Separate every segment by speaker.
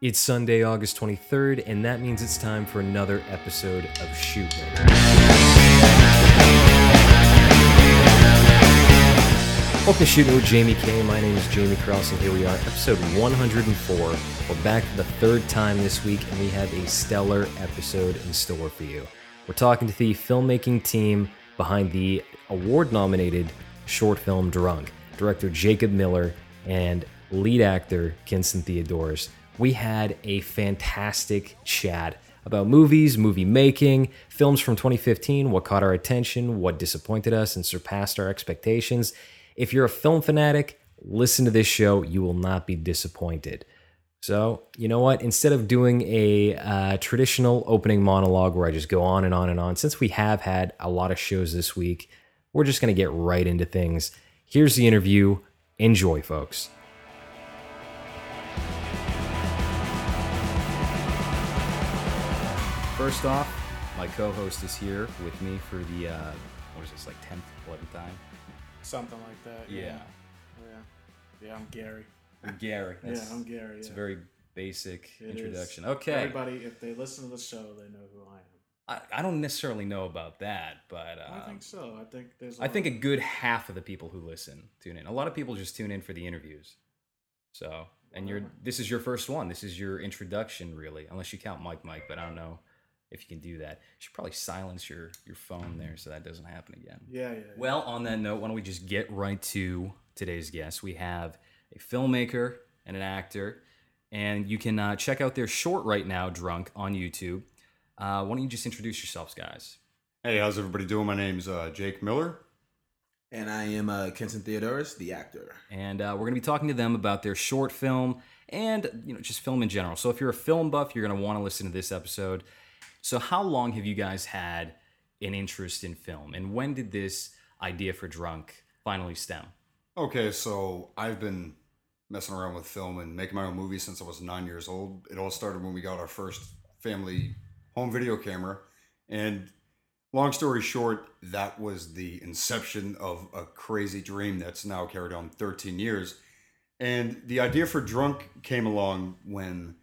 Speaker 1: It's Sunday, August 23rd, and that means it's time for another episode of Shoot Note. Welcome to Shoot Note with Jamie K. My name is Jamie Krause, and here we are, episode 104. We're back for the third time this week, and we have a stellar episode in store for you. We're talking to the filmmaking team behind the award-nominated short film Drunk, director Jacob Miller, and lead actor Kinston Theodorus. We had a fantastic chat about movies, movie making, films from 2015, what caught our attention, what disappointed us and surpassed our expectations. If you're a film fanatic, listen to this show. You will not be disappointed. So, you know what? Instead of doing a traditional opening monologue where I just go on and on and on, since we have had a lot of shows this week, we're just going to get right into things. Here's the interview. Enjoy, folks. First off, my co-host is here with me for the, what is this, like 10th, 11th time?
Speaker 2: Something like that.
Speaker 1: Yeah.
Speaker 2: Yeah, I'm Gary.
Speaker 1: Gary.
Speaker 2: I'm Gary.
Speaker 1: It's a very basic introduction.
Speaker 2: Is.
Speaker 1: Okay.
Speaker 2: Everybody, if they listen to the show, they know who I am.
Speaker 1: I don't necessarily know about that, but
Speaker 2: I think so. I think there's.
Speaker 1: I think a good half of the people who listen tune in. A lot of people just tune in for the interviews. So, and this is your first one. This is your introduction, really, unless you count Mike, but I don't know if you can do that. You should probably silence your phone there so that doesn't happen again.
Speaker 2: Yeah.
Speaker 1: Well, on that note, why don't we just get right to today's guest? We have a filmmaker and an actor, and you can check out their short right now, Drunk, on YouTube. Why don't you just introduce yourselves, guys?
Speaker 3: Hey, how's everybody doing? My name's Jake Miller.
Speaker 4: And I am Kinston Theodorus, the actor.
Speaker 1: And we're going to be talking to them about their short film and just film in general. So if you're a film buff, you're going to want to listen to this episode. So how long have you guys had an interest in film? And when did this idea for Drunk finally stem?
Speaker 3: Okay, so I've been messing around with film and making my own movies since I was 9 years old. It all started when we got our first family home video camera. And long story short, that was the inception of a crazy dream that's now carried on 13 years. And the idea for Drunk came along when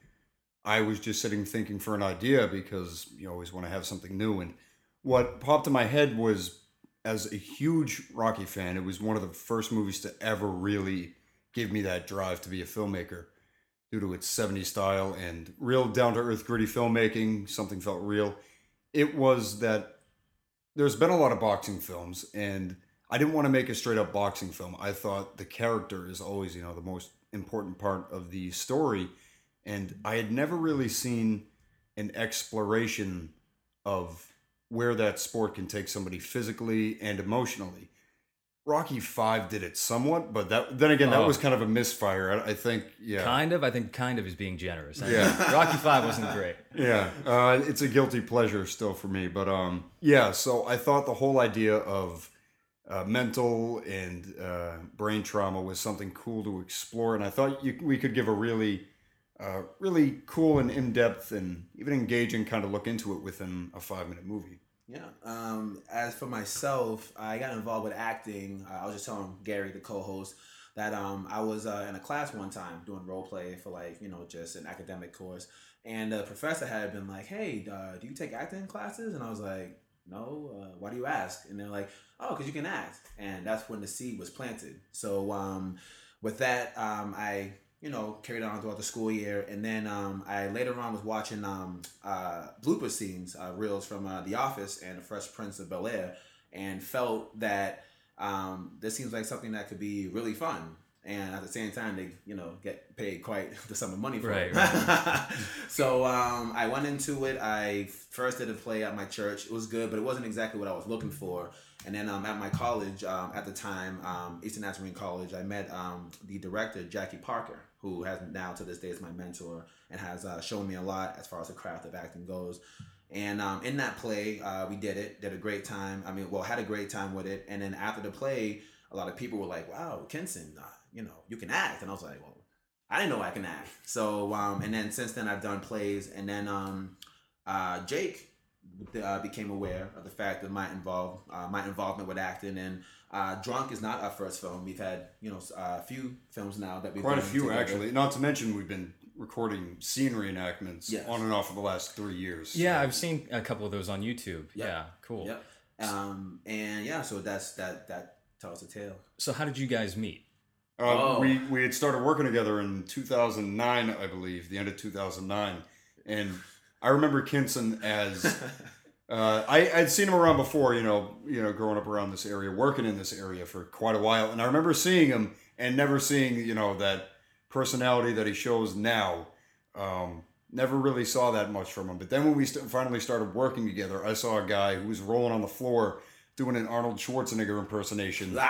Speaker 3: I was just sitting thinking for an idea, because you always want to have something new. And what popped in my head was, as a huge Rocky fan, it was one of the first movies to ever really give me that drive to be a filmmaker due to its 70s style and real down-to-earth gritty filmmaking. Something felt real. It was that there's been a lot of boxing films, and I didn't want to make a straight-up boxing film. I thought the character is always, the most important part of the story. And I had never really seen an exploration of where that sport can take somebody physically and emotionally. Rocky V did it somewhat, but that was kind of a misfire. I think, yeah.
Speaker 1: Kind of? I think kind of is being generous.
Speaker 3: Yeah.
Speaker 1: Rocky V wasn't great.
Speaker 3: Yeah. It's a guilty pleasure still for me. But so I thought the whole idea of mental and brain trauma was something cool to explore. And I thought we could give a really cool and in-depth and even engaging kind of look into it within a 5-minute movie.
Speaker 4: Yeah. As for myself, I got involved with acting. I was just telling Gary, the co-host, that I was in a class one time doing role play for just an academic course. And the professor had been like, hey, do you take acting classes? And I was like, no, why do you ask? And they're like, oh, because you can act. And that's when the seed was planted. So with that, I carried on throughout the school year. And then I later on was watching blooper scenes, reels from The Office and The Fresh Prince of Bel-Air, and felt that this seems like something that could be really fun. And at the same time, they, get paid quite the sum of money for it. Right. So I went into it. I first did a play at my church. It was good, but it wasn't exactly what I was looking for. And then at my college, at the time, Eastern Nazarene College, I met the director, Jackie Parker, who has now to this day is my mentor and has shown me a lot as far as the craft of acting goes. And in that play, we did a great time. Had a great time with it. And then after the play, a lot of people were like, wow, Kinston, you can act. And I was like, well, I didn't know I can act. So, and then since then I've done plays. And then Jake became aware of the fact of my involvement with acting. And Drunk is not our first film. We've had, a few films now that we've
Speaker 3: quite a
Speaker 4: done
Speaker 3: few
Speaker 4: together.
Speaker 3: actually. Not to mention we've been recording scene reenactments on and off for the last 3 years.
Speaker 1: Yeah, I've seen a couple of those on YouTube. Yep. Yeah, cool.
Speaker 4: Yep. And yeah, so that tells the tale.
Speaker 1: So how did you guys meet?
Speaker 3: We had started working together in 2009, I believe, the end of 2009, and I remember Kinson as I'd seen him around before, growing up around this area, working in this area for quite a while, and I remember seeing him and never seeing that personality that he shows now. Never really saw that much from him. But then when we finally started working together, I saw a guy who was rolling on the floor doing an Arnold Schwarzenegger impersonation.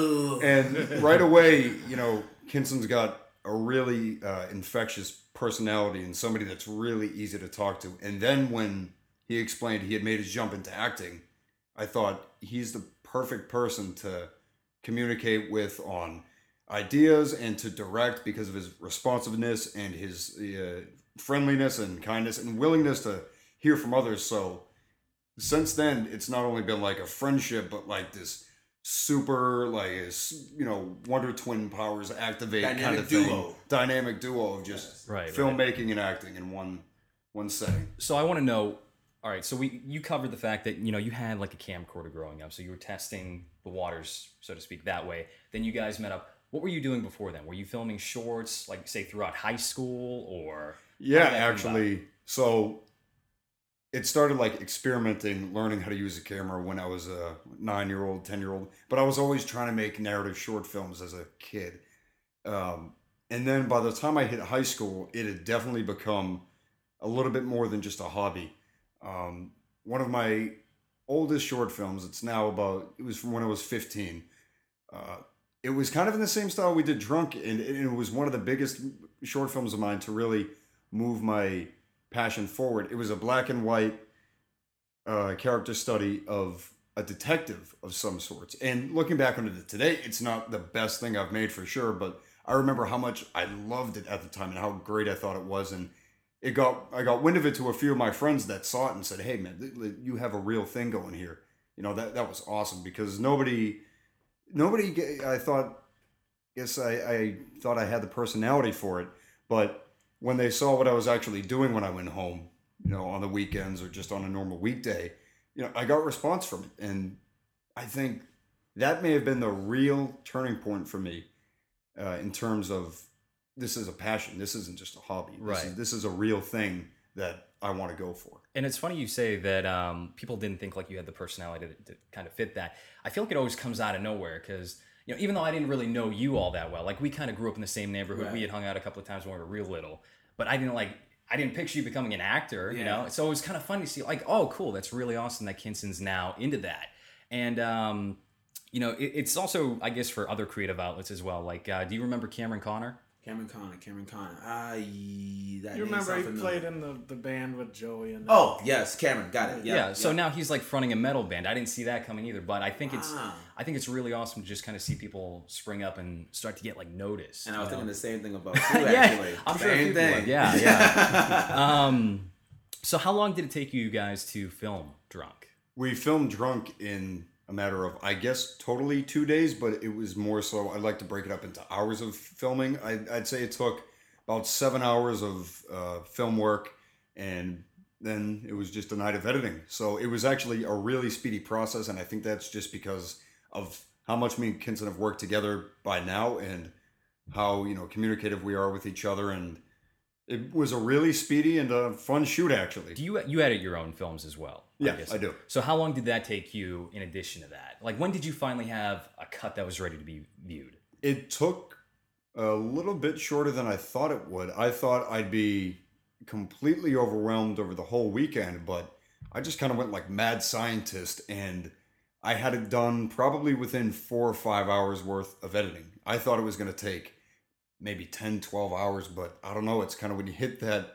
Speaker 3: And right away, Kinson's got a really infectious personality and somebody that's really easy to talk to. And then when he explained he had made his jump into acting, I thought he's the perfect person to communicate with on ideas and to direct because of his responsiveness and his friendliness and kindness and willingness to hear from others. So since then, it's not only been like a friendship, but like this super, Wonder Twin powers activate kind of thing. Dynamic duo of just filmmaking and acting in one setting.
Speaker 1: So I want to know, all right, so you covered the fact that, you had like a camcorder growing up, so you were testing the waters, so to speak, that way. Then you guys met up. What were you doing before then? Were you filming shorts, like, say, throughout high school, or?
Speaker 3: Yeah, actually. So it started like experimenting, learning how to use a camera when I was a 9-year-old, 10-year-old. But I was always trying to make narrative short films as a kid. And then by the time I hit high school, it had definitely become a little bit more than just a hobby. One of my oldest short films, it was from when I was 15. It was kind of in the same style we did Drunk, and it was one of the biggest short films of mine to really move my passion forward. It was a black and white character study of a detective of some sorts. And looking back on it today, it's not the best thing I've made for sure, but I remember how much I loved it at the time and how great I thought it was. And I got wind of it to a few of my friends that saw it and said, "Hey man, you have a real thing going here." That was awesome because nobody I thought I had the personality for it, but when they saw what I was actually doing when I went home, on the weekends or just on a normal weekday, I got response from it. And I think that may have been the real turning point for me in terms of this is a passion. This isn't just a hobby. This is a real thing that I want to go for.
Speaker 1: And it's funny you say that people didn't think like you had the personality to kind of fit that. I feel like it always comes out of nowhere because, even though I didn't really know you all that well, like we kind of grew up in the same neighborhood. Right. We had hung out a couple of times when we were real little, but I didn't picture you becoming an actor, So it was kind of funny to see like, oh, cool. That's really awesome that Kinson's now into that. And, it's also, I guess, for other creative outlets as well. Like, do you remember Cameron Connor?
Speaker 4: Cameron Connor.
Speaker 2: You remember he played in the band with Joey and
Speaker 4: Oh, yes, Cameron, got it.
Speaker 1: Yeah. So now he's like fronting a metal band. I didn't see that coming either, but I think it's really awesome to just kind of see people spring up and start to get like noticed.
Speaker 4: And I was thinking the same thing about you actually.
Speaker 1: I'm sure same thing. Yeah. So how long did it take you guys to film Drunk?
Speaker 3: We filmed Drunk in a matter of, I guess, totally 2 days, but it was more so, I'd like to break it up into hours of filming. I'd say it took about 7 hours of film work, and then it was just a night of editing. So it was actually a really speedy process, and I think that's just because of how much me and Kinson have worked together by now and how, communicative we are with each other. And it was a really speedy and a fun shoot, actually.
Speaker 1: Do you edit your own films as well?
Speaker 3: Yeah, I do.
Speaker 1: So how long did that take you in addition to that? Like, when did you finally have a cut that was ready to be viewed?
Speaker 3: It took a little bit shorter than I thought it would. I thought I'd be completely overwhelmed over the whole weekend, but I just kind of went like mad scientist, and I had it done probably within 4 or 5 hours worth of editing. I thought it was going to take maybe 10, 12 hours, but I don't know. It's kind of when you hit that,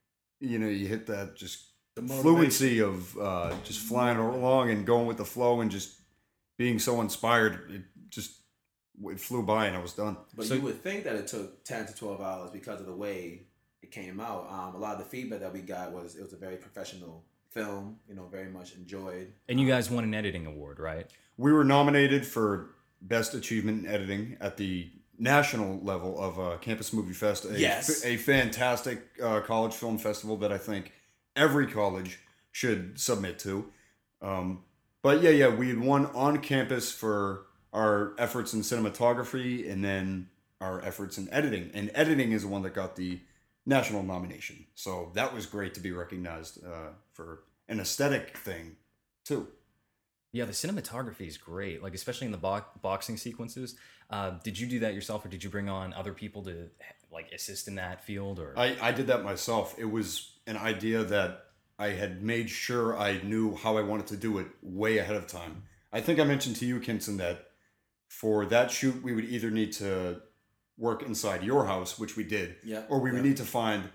Speaker 3: just the fluency of just flying along and going with the flow and just being so inspired. It flew by and I was done.
Speaker 4: But you would think that it took 10 to 12 hours because of the way it came out. A lot of the feedback that we got was it was a very professional film, very much enjoyed.
Speaker 1: And you guys won an editing award, right?
Speaker 3: We were nominated for Best Achievement in Editing at the national level of Campus Movie Fest, a fantastic college film festival that I think every college should submit to. But yeah, we had won on campus for our efforts in cinematography and then our efforts in editing. And editing is the one that got the national nomination. So that was great to be recognized for an aesthetic thing too.
Speaker 1: Yeah, the cinematography is great, like especially in the boxing sequences. Did you do that yourself, or did you bring on other people to like assist in that field? Or
Speaker 3: I did that myself. It was an idea that I had made sure I knew how I wanted to do it way ahead of time. I think I mentioned to you, Kinson, that for that shoot we would either need to work inside your house, which we did, or we would need to find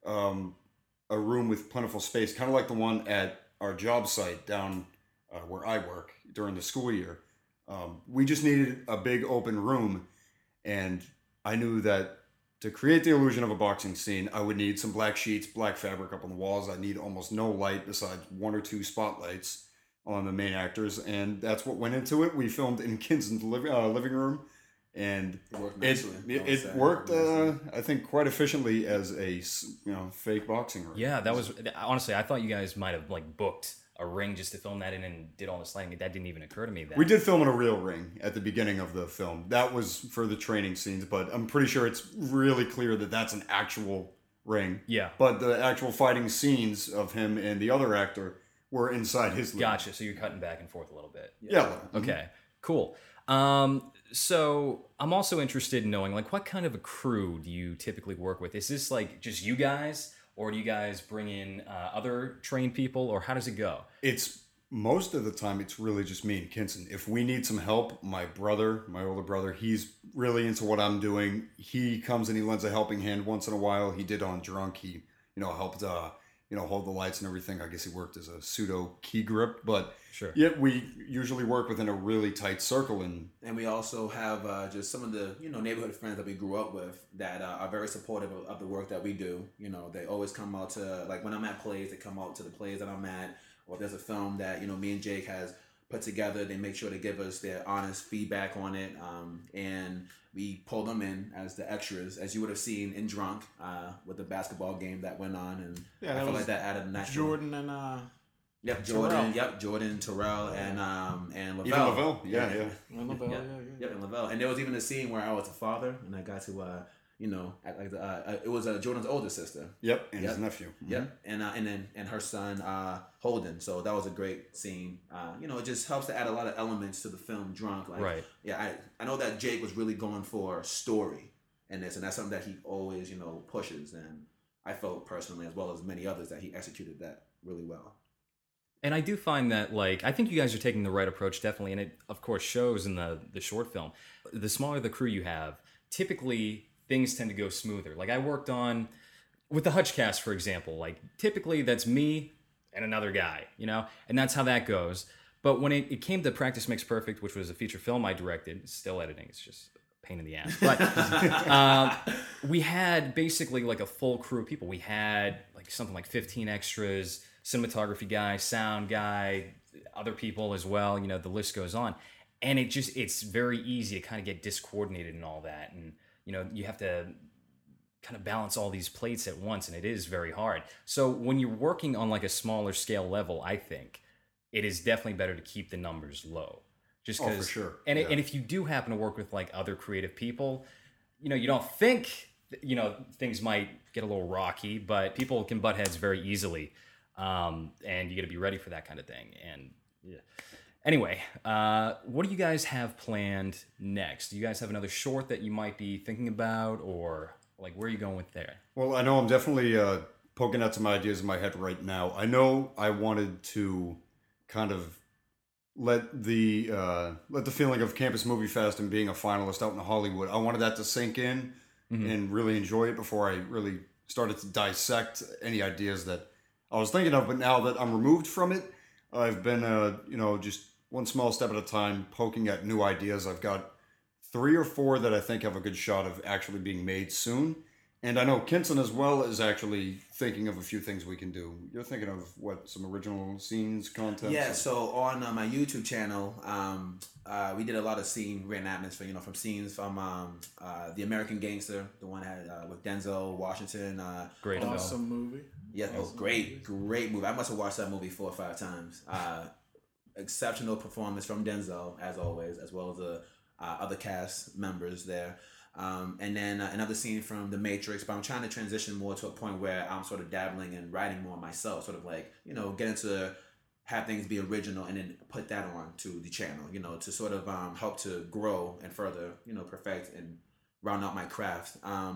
Speaker 3: a room with plentiful space, kind of like the one at our job site down where I work during the school year. We just needed a big open room, and I knew that to create the illusion of a boxing scene, I would need some black sheets, black fabric up on the walls. I need almost no light besides one or two spotlights on the main actors, and that's what went into it. We filmed in Kinson's living room, and it worked. I think quite efficiently as a fake boxing ring.
Speaker 1: Yeah, that was honestly. I thought you guys might have like booked a ring just to film that in and did all this lighting. That didn't even occur to me.
Speaker 3: We did film in a real ring at the beginning of the film. That was for the training scenes, but I'm pretty sure it's really clear that that's an actual ring.
Speaker 1: Yeah.
Speaker 3: But the actual fighting scenes of him and the other actor were inside his living.
Speaker 1: Gotcha. So you're cutting back and forth a little bit.
Speaker 3: Yeah.
Speaker 1: Okay. Cool. So I'm also interested in knowing, like, what kind of a crew do you typically work with? Is this like just you guys? Or do you guys bring in other trained people, or how does it go?
Speaker 3: It's most of the time it's really just me and Kinson. If we need some help, my older brother, he's really into what I'm doing. He comes and he lends a helping hand once in a while. He did on Drunk. He, helped, hold the lights and everything. I guess he worked as a pseudo key grip, but
Speaker 1: sure.
Speaker 3: Yeah, we usually work within a really tight circle. And
Speaker 4: we also have just some of the, neighborhood friends that we grew up with that are very supportive of the work that we do. They always come out to, like when I'm at plays, they come out to the plays that I'm at, or if there's a film that, me and Jake has put together, they make sure to give us their honest feedback on it. And we pull them in as the extras, as you would have seen in Drunk with the basketball game that went on. And
Speaker 2: yeah,
Speaker 4: I feel like that added a natural...
Speaker 2: Jordan and...
Speaker 4: Jordan, Terrell, and Lavelle.
Speaker 3: Even Lavelle, yeah.
Speaker 2: And Lavelle,
Speaker 4: and Lavelle. And there was even a scene where I was a father, and I got to, act like it was Jordan's older sister.
Speaker 3: Yep, and his nephew.
Speaker 4: Yep, and her son Holden. So that was a great scene. It just helps to add a lot of elements to the film Drunk. Like,
Speaker 1: right.
Speaker 4: Yeah, I know that Jake was really going for story in this, and that's something that he always, pushes. And I felt personally, as well as many others, that he executed that really well.
Speaker 1: And I do find that, like, I think you guys are taking the right approach, definitely, and it, of course, shows in the short film. The smaller the crew you have, typically things tend to go smoother. Like, I worked on, with the Hutchcast, for example, like, typically that's me and another guy, and that's how that goes. But when it came to Practice Makes Perfect, which was a feature film I directed, still editing, it's just a pain in the ass. But we had basically, like, a full crew of people. We had, like, something like 15 extras, cinematography guy, sound guy, other people as well, the list goes on. And it's very easy to kind of get discoordinated and all that. And, you have to kind of balance all these plates at once, and it is very hard. So when you're working on like a smaller scale level, I think it is definitely better to keep the numbers low. Just because,
Speaker 3: for sure.
Speaker 1: And if you do happen to work with like other creative people, you don't think, things might get a little rocky, but people can butt heads very easily. And you got to be ready for that kind of thing. And yeah. Anyway, what do you guys have planned next? Do you guys have another short that you might be thinking about, or like where are you going with there?
Speaker 3: Well, I know I'm definitely poking out some ideas in my head right now. I know I wanted to kind of let the feeling of Campus Movie Fest and being a finalist out in Hollywood, I wanted that to sink in and really enjoy it before I really started to dissect any ideas that I was thinking of. But now that I'm removed from it, I've been, just one small step at a time, poking at new ideas. I've got 3 or 4 that I think have a good shot of actually being made soon. And I know Kinson as well is actually thinking of a few things we can do. You're thinking of what, some original scenes, content?
Speaker 4: Yeah, so on my YouTube channel, we did a lot of scene reenactments for, from scenes from The American Gangster, the one had with Denzel Washington.
Speaker 1: Great film.
Speaker 2: Awesome movie.
Speaker 4: Yeah, great movie. I must have watched that movie 4 or 5 times. Exceptional performance from Denzel, as always, as well as the other cast members there. And then another scene from The Matrix, but I'm trying to transition more to a point where I'm sort of dabbling and writing more myself, sort of like, get into have things be original and then put that on to the channel, to sort of help to grow and further, perfect and round out my craft.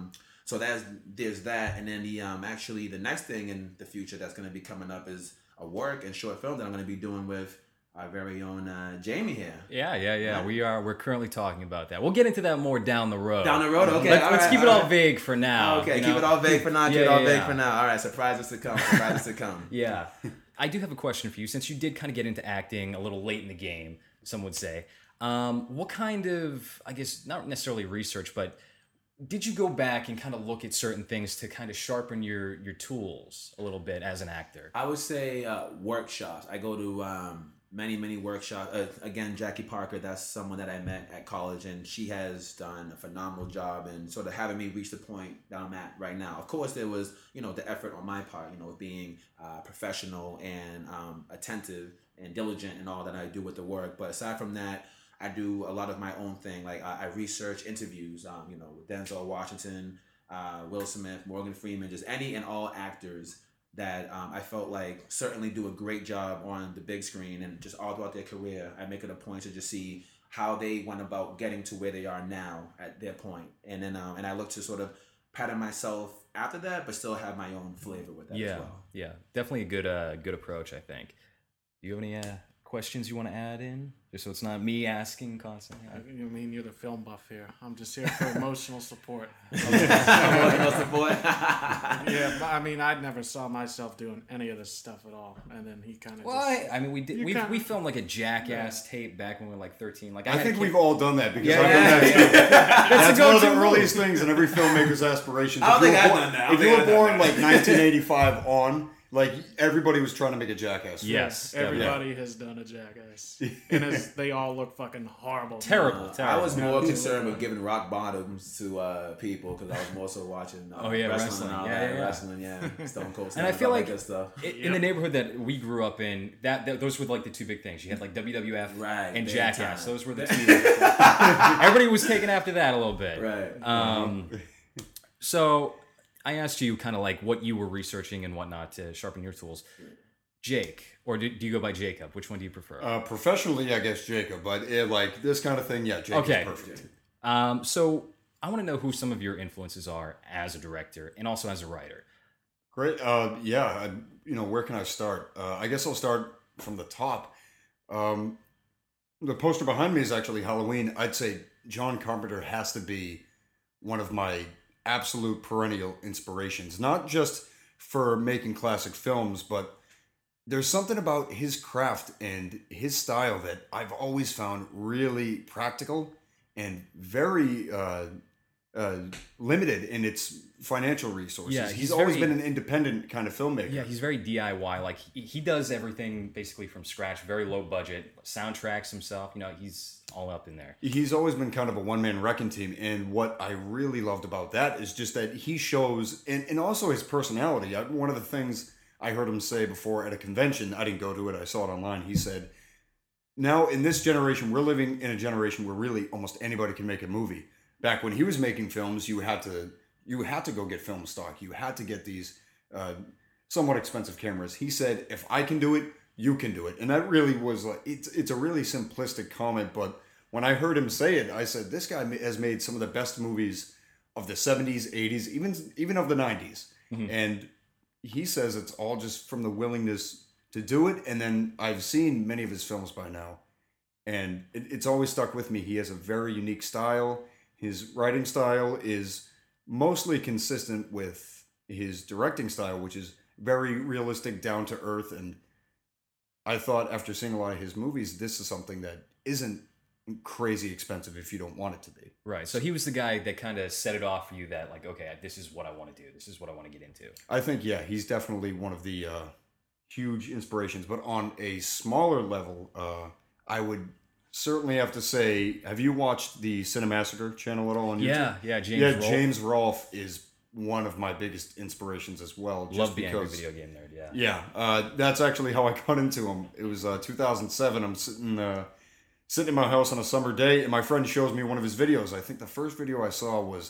Speaker 4: So there's that. And then the next thing in the future that's going to be coming up is a work and short film that I'm going to be doing with our very own Jamie here.
Speaker 1: Yeah. We're currently talking about that. We'll get into that more down the road.
Speaker 4: Okay.
Speaker 1: Let's keep it all vague for now.
Speaker 4: Okay, keep it all vague for now. For now. All right, surprises to come.
Speaker 1: Yeah. I do have a question for you, since you did kind of get into acting a little late in the game, some would say. What kind of, I guess, not necessarily research, but did you go back and kind of look at certain things to kind of sharpen your tools a little bit as an actor?
Speaker 4: I would say workshops. I go to many workshops. Again, Jackie Parker, that's someone that I met at college, and she has done a phenomenal job in sort of having me reach the point that I'm at right now. Of course, there was, the effort on my part, being professional and attentive and diligent in all that I do with the work. But aside from that, I do a lot of my own thing. Like I research interviews, with Denzel Washington, Will Smith, Morgan Freeman, just any and all actors that I felt like certainly do a great job on the big screen, and just all throughout their career, I make it a point to just see how they went about getting to where they are now at their point. And then and I look to sort of pattern myself after that, but still have my own flavor with that as well.
Speaker 1: Yeah, definitely a good approach, I think. Do you have any questions you want to add in? Just so it's not me asking constantly.
Speaker 2: You mean you're the film buff here? I'm just here for emotional support.
Speaker 4: Emotional support.
Speaker 2: Yeah, but I mean, I never saw myself doing any of this stuff at all, and then he kind of.
Speaker 1: Well, I mean, we filmed like a Jackass tape back when we were like 13. Like
Speaker 3: I think we've all done that because I've done
Speaker 1: that.
Speaker 3: That's one of the earliest things in every filmmaker's aspirations.
Speaker 4: I don't think I've done that.
Speaker 3: If you were born like 1985 on. Like, everybody was trying to make a Jackass film.
Speaker 1: Yes.
Speaker 2: Everybody has done a Jackass. And they all look fucking horrible.
Speaker 1: Terrible.
Speaker 4: I was more concerned with giving rock bottoms to people, because I was more so watching wrestling. Wrestling, Stone Cold stuff.
Speaker 1: And I feel like
Speaker 4: that stuff.
Speaker 1: In the neighborhood that we grew up in, that those were like the two big things. You had like WWF and Jackass. Those were the two. Everybody was taking after that a little bit.
Speaker 4: Right.
Speaker 1: So I asked you kind of like what you were researching and whatnot to sharpen your tools. Jake, or do you go by Jacob? Which one do you prefer?
Speaker 3: Professionally, I guess Jacob, but like this kind of thing, Jake is perfect.
Speaker 1: So I want to know who some of your influences are as a director and also as a writer.
Speaker 3: Great. Where can I start? I guess I'll start from the top. The poster behind me is actually Halloween. I'd say John Carpenter has to be one of my absolute perennial inspirations, not just for making classic films, but there's something about his craft and his style that I've always found really practical and very limited in its financial resources. Yeah, he's always been an independent kind of filmmaker.
Speaker 1: Yeah, he's very DIY. Like he does everything basically from scratch, very low budget, soundtracks himself. He's all up in there.
Speaker 3: He's always been kind of a one-man wrecking team. And what I really loved about that is just that he shows, and also his personality. One of the things I heard him say before at a convention, I didn't go to it, I saw it online. He said, now in this generation, we're living in a generation where really almost anybody can make a movie. Back when he was making films, you had to go get film stock. You had to get these somewhat expensive cameras. He said, if I can do it, you can do it. And that really was like, it's a really simplistic comment, but when I heard him say it, I said, this guy has made some of the best movies of the 70s, 80s, even of the 90s. Mm-hmm. And he says it's all just from the willingness to do it. And then I've seen many of his films by now, and it's always stuck with me. He has a very unique style. His writing style is mostly consistent with his directing style, which is very realistic, down to earth. And I thought after seeing a lot of his movies, this is something that isn't crazy expensive if you don't want it to be.
Speaker 1: Right. So he was the guy that kind of set it off for you that like, okay, this is what I want to do. This is what I want to get into.
Speaker 3: I think, yeah, he's definitely one of the huge inspirations. But on a smaller level, I would certainly have to say, have you watched the Cinemassacre channel at all on YouTube?
Speaker 1: Yeah, James
Speaker 3: Yeah,
Speaker 1: Rolfe.
Speaker 3: James Rolfe is one of my biggest inspirations as well. Just
Speaker 1: Love the
Speaker 3: because,
Speaker 1: Angry Video Game Nerd, yeah.
Speaker 3: Yeah, that's actually how I got into him. It was 2007. I'm sitting in my house on a summer day, and my friend shows me one of his videos. I think the first video I saw was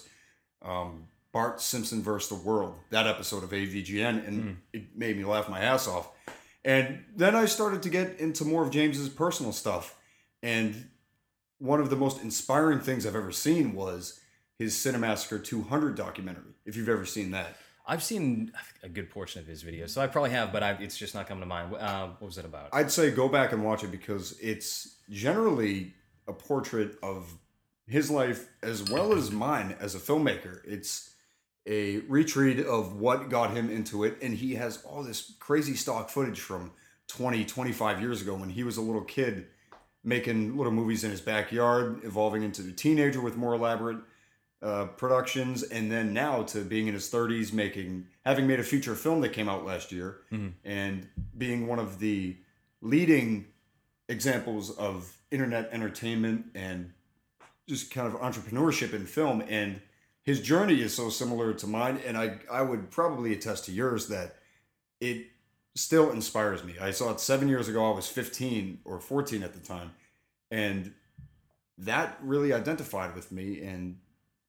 Speaker 3: Bart Simpson vs. the World, that episode of AVGN, and it made me laugh my ass off. And then I started to get into more of James's personal stuff. And one of the most inspiring things I've ever seen was his Cinemassacre 200 documentary, if you've ever seen that.
Speaker 1: I've seen a good portion of his videos, so I probably have, but it's just not coming to mind. What was it about?
Speaker 3: I'd say go back and watch it because it's generally a portrait of his life as well as mine as a filmmaker. It's a retreat of what got him into it, and he has all this crazy stock footage from 20, 25 years ago when he was a little kid making little movies in his backyard, evolving into a teenager with more elaborate productions, and then now to being in his 30s, having made a feature film that came out last year, and being one of the leading examples of internet entertainment and just kind of entrepreneurship in film. And his journey is so similar to mine, and I would probably attest to yours that it still inspires me. I saw it 7 years ago. I was 15 or 14 at the time, and that really identified with me. And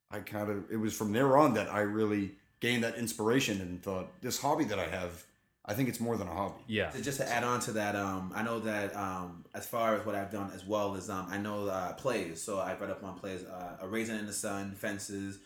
Speaker 3: it was from there on that I really gained that inspiration and thought, this hobby that I have, I think it's more than a hobby.
Speaker 1: Yeah.
Speaker 4: So just to add on to that, I know that as far as what I've done as well as I know plays. So I've read up on plays, A Raisin in the Sun, Fences,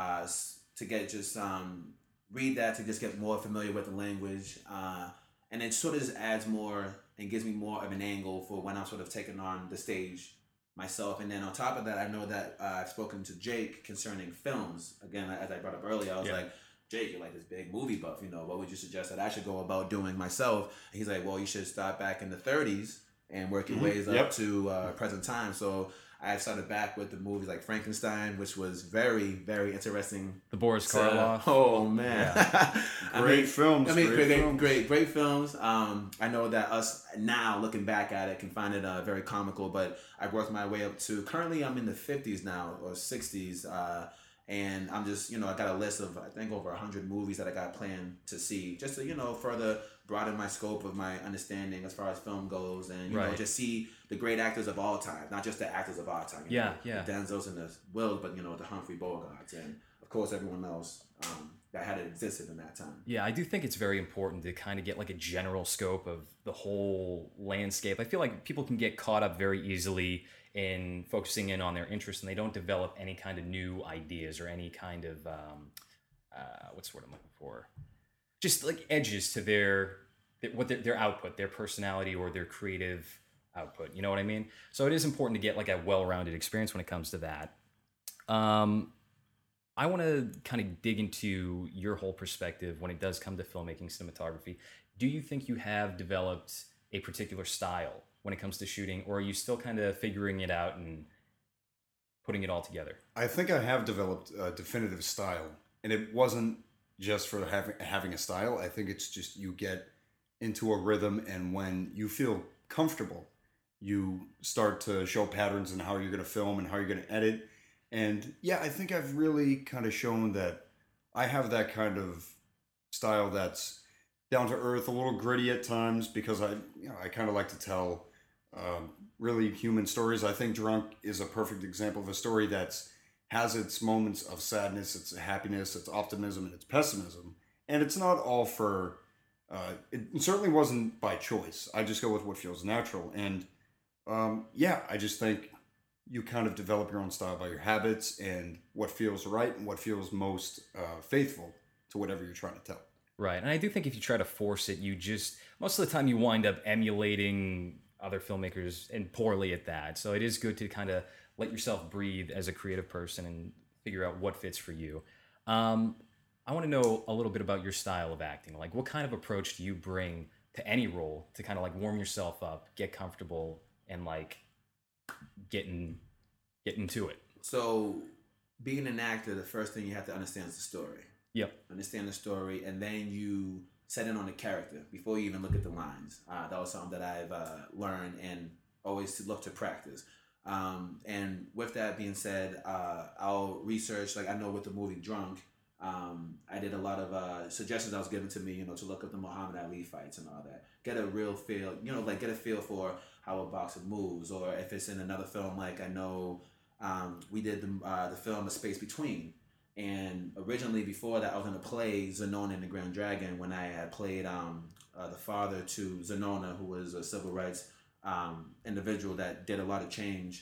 Speaker 4: to get just read that to just get more familiar with the language, and it sort of just adds more and gives me more of an angle for when I'm sort of taking on the stage myself. And then on top of that, I know that I've spoken to Jake concerning films. Again, as I brought up earlier, I was like, Jake, you're like this big movie buff, what would you suggest that I should go about doing myself? And he's like, well, you should start back in the 30s and work your ways up to present time. So I started back with the movies like Frankenstein, which was very, very interesting.
Speaker 1: The Boris Karloff.
Speaker 4: Oh man,
Speaker 3: Great films.
Speaker 4: Great films. I know that us now looking back at it can find it very comical, but I've worked my way up to currently I'm in the 50s now or 60s. And I'm just, I got a list of, I think, over 100 movies that I got planned to see, just to, further broaden my scope of my understanding as far as film goes, and, just see the great actors of all time, not just the actors of our time. The Denzels and the Wills, but, the Humphrey Bogarts, and, of course, everyone else that had existed in that time.
Speaker 1: Yeah, I do think it's very important to kind of get like a general scope of the whole landscape. I feel like people can get caught up very easily in focusing in on their interests, and they don't develop any kind of new ideas or any kind of what's the word I'm looking for? Just like edges to their output, their personality, or their creative output. You know what I mean? So it is important to get like a well-rounded experience when it comes to that. I want to kind of dig into your whole perspective when it does come to filmmaking, cinematography. Do you think you have developed a particular style when it comes to shooting, or are you still kind of figuring it out and putting it all together?
Speaker 3: I think I have developed a definitive style, and it wasn't just for having a style. I think it's just you get into a rhythm, and when you feel comfortable, you start to show patterns in how you're going to film and how you're going to edit. And yeah, I think I've really kind of shown that I have that kind of style that's down to earth, a little gritty at times, because I kind of like to tell really human stories. I think Drunk is a perfect example of a story that's has its moments of sadness, its happiness, its optimism, and its pessimism. And it's not all for, it certainly wasn't by choice. I just go with what feels natural. And I just think you kind of develop your own style by your habits and what feels right and what feels most faithful to whatever you're trying to tell.
Speaker 1: Right. And I do think if you try to force it, most of the time you wind up emulating other filmmakers, and poorly at that. So it is good to kind of let yourself breathe as a creative person and figure out what fits for you. I want to know a little bit about your style of acting. Like, what kind of approach do you bring to any role to kind of like warm yourself up, get comfortable, and like getting to it.
Speaker 4: So, being an actor, the first thing you have to understand is the story.
Speaker 1: Yep.
Speaker 4: Understand the story, and then you set in on the character before you even look at the lines. That was something that I've learned and always look to practice. And with that being said, I'll research. Like I know with the movie Drunk, I did a lot of suggestions that was given to me, to look up the Muhammad Ali fights and all that. Get a real feel, like get a feel for how a boxer moves, or if it's in another film. Like I know we did the film A Space Between, and originally before that I was going to play Zanona in the Grand Dragon when I had played the father to Zanona, who was a civil rights individual that did a lot of change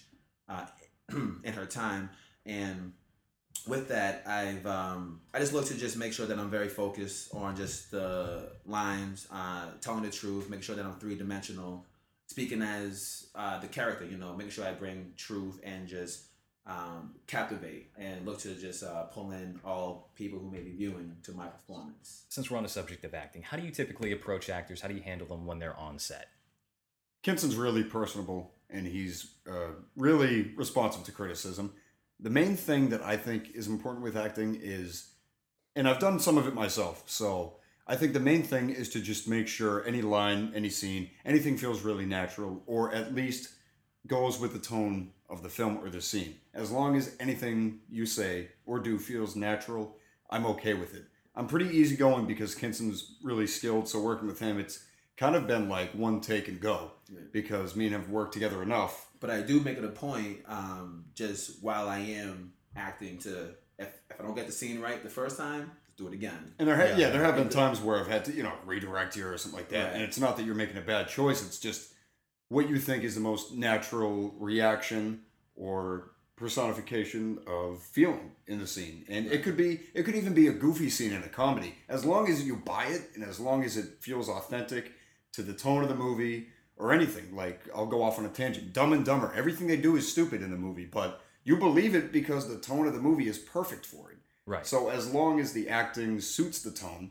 Speaker 4: in her time. And with that, I just look to just make sure that I'm very focused on just the lines, telling the truth, making sure that I'm 3-dimensional, speaking as the character, making sure I bring truth and just captivate, and look to just pull in all people who may be viewing to my performance.
Speaker 1: Since we're on the subject of acting, how do you typically approach actors? How do you handle them when they're on set?
Speaker 3: Kinson's really personable, and he's really responsive to criticism. The main thing that I think is important with acting is, and I've done some of it myself, so I think the main thing is to just make sure any line, any scene, anything feels really natural, or at least goes with the tone of the film or the scene. As long as anything you say or do feels natural, I'm okay with it. I'm pretty easygoing because Kinson's really skilled, so working with him, it's kind of been like one take and go, because me and him have worked together enough.
Speaker 4: But I do make it a point, just while I am acting, to if I don't get the scene right the first time, let's do it again.
Speaker 3: And there have been times where I've had to redirect you or something like that,
Speaker 4: Right.
Speaker 3: and it's not that you're making a bad choice. It's just what you think is the most natural reaction or personification of feeling in the scene. And it could even be a goofy scene in a comedy, as long as you buy it and as long as it feels authentic to the tone of the movie. Or anything. Like, I'll go off on a tangent. Dumb and Dumber. Everything they do is stupid in the movie, but you believe it because the tone of the movie is perfect for it.
Speaker 1: Right.
Speaker 3: So as long as the acting suits the tone,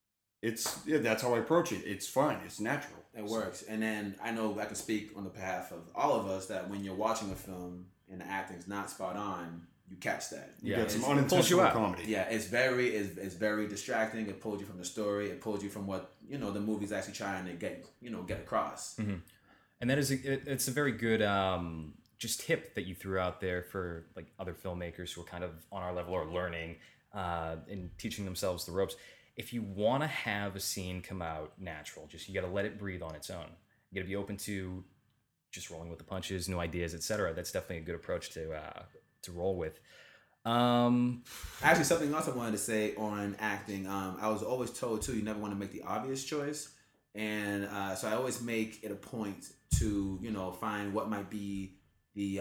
Speaker 3: that's how I approach it. It's fine. It's natural.
Speaker 4: It works. And then I know I can speak on the behalf of all of us that when you're watching a film and the acting's not spot on, you catch that.
Speaker 3: You
Speaker 1: Yeah,
Speaker 3: get some
Speaker 1: it pulls you
Speaker 3: unintentional
Speaker 1: out.
Speaker 3: comedy.
Speaker 4: Yeah, it's very distracting. It pulls you from the story. It pulls you from what the movie's actually trying to get across.
Speaker 1: Mm-hmm. And that is it's a very good just tip that you threw out there for like other filmmakers who are kind of on our level or learning and teaching themselves the ropes. If you want to have a scene come out natural, you got to let it breathe on its own. You got to be open to just rolling with the punches, new ideas, etc. That's definitely a good approach to roll with.
Speaker 4: Actually, something else I wanted to say on acting. I was always told too, you never want to make the obvious choice, and so I always make it a point to find what might be the